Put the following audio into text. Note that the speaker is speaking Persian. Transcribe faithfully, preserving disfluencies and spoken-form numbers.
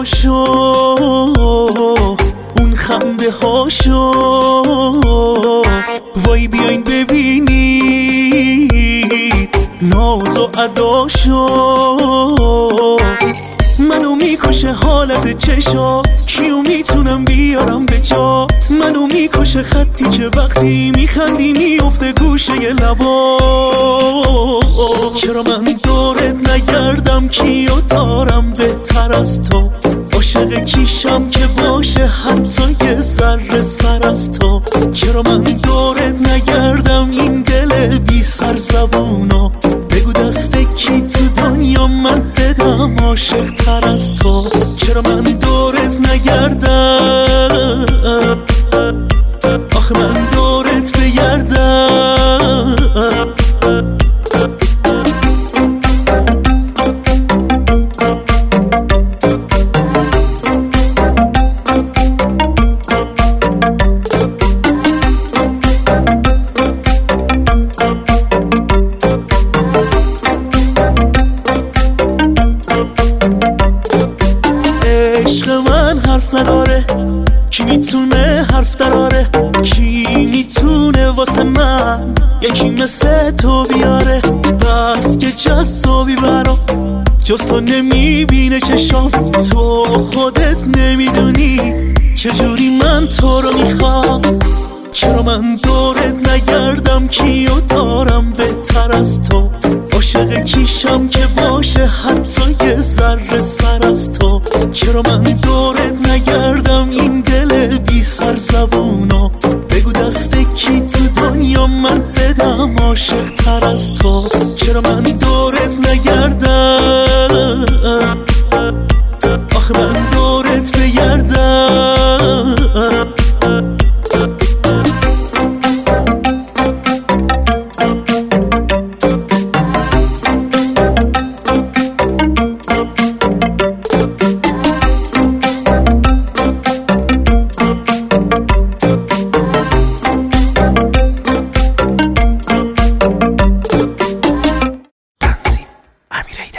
هاشو، اون خنده هاشو، وای بیاین ببینید ناز و اداشو. منو میکشه حالت چشات، کیو میتونم بیارم به جات. منو میکشه خطی که وقتی میخندی میفته گوشه لبات. چرا من دورت نگردم کیو دارم بهتر از تو؟ عاشق کیشم که باشه حتی یه ذره سر از تو. چرا من دورت نگردم این دل بی سر زبونو؟ بگو دست کی تو دنیا من بدم عاشق تر از تو. چرا من دورت نگردم، آخه من دورت بگردم. عشق من حرف نداره، کی میتونه حرف دراره؟ کی میتونه واسه من یکی مثل تو بیاره؟ بس که جذابی برام، جز تو نمیبینه چشام. تو خودت نمیدونی چجوری من تو رو میخوام. چرا من دورت نگردم کیو دارم بهتر از تو؟ عاشق کیشم که باشه حتی یه ذره سر از تو. چرا من دورت نگردم این دل بی سر زبونو؟ بگو دست کی تو دنیا من بدم عاشق تر از تو. چرا من دورت نگردم